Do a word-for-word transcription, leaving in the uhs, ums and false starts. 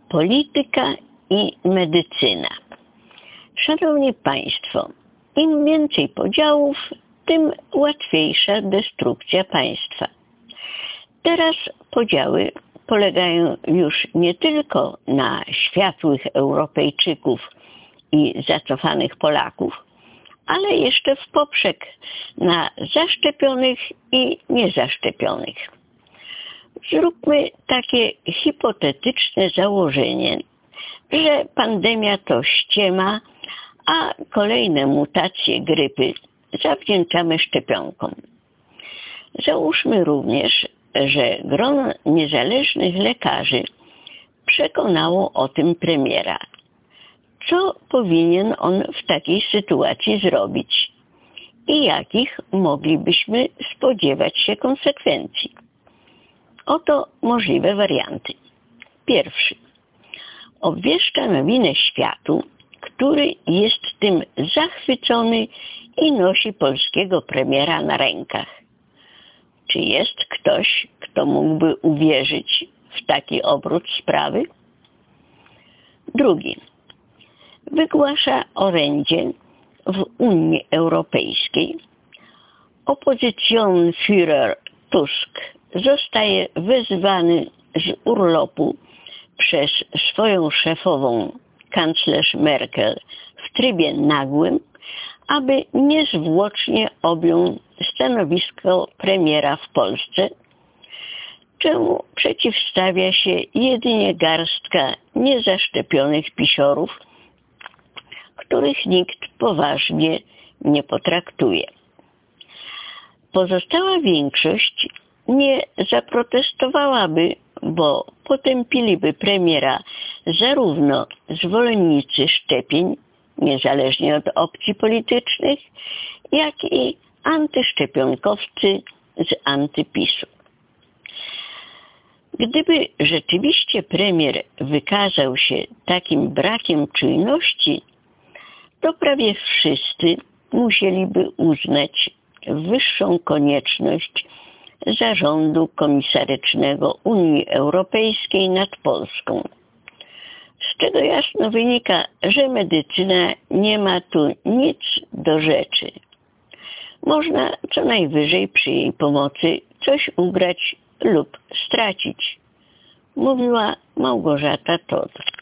Polityka i medycyna. Szanowni Państwo, im więcej podziałów, tym łatwiejsza destrukcja państwa. Teraz podziały polegają już nie tylko na światłych Europejczyków i zacofanych Polaków, ale jeszcze w poprzek na zaszczepionych i niezaszczepionych. Zróbmy takie hipotetyczne założenie, że pandemia to ściema, a kolejne mutacje grypy zawdzięczamy szczepionkom. Załóżmy również, że grono niezależnych lekarzy przekonało o tym premiera. Co powinien on w takiej sytuacji zrobić i jakich moglibyśmy spodziewać się konsekwencji? Oto możliwe warianty. Pierwszy. Obwieszcza nowinę światu, który jest tym zachwycony i nosi polskiego premiera na rękach. Czy jest ktoś, kto mógłby uwierzyć w taki obrót sprawy? Drugi. Wygłasza orędzie w Unii Europejskiej. Oppositionsführer Tusk zostaje wezwany z urlopu przez swoją szefową, kanclerz Merkel, w trybie nagłym, aby niezwłocznie objął stanowisko premiera w Polsce, czemu przeciwstawia się jedynie garstka niezaszczepionych pisiorów, których nikt poważnie nie potraktuje. Pozostała większość nie zaprotestowałaby, bo potępiliby premiera zarówno zwolennicy szczepień, niezależnie od opcji politycznych, jak i antyszczepionkowcy z antypisu. Gdyby rzeczywiście premier wykazał się takim brakiem czujności, to prawie wszyscy musieliby uznać wyższą konieczność zarządu komisarycznego Unii Europejskiej nad Polską, z czego jasno wynika, że medycyna nie ma tu nic do rzeczy. Można co najwyżej przy jej pomocy coś ugrać lub stracić, mówiła Małgorzata Todd.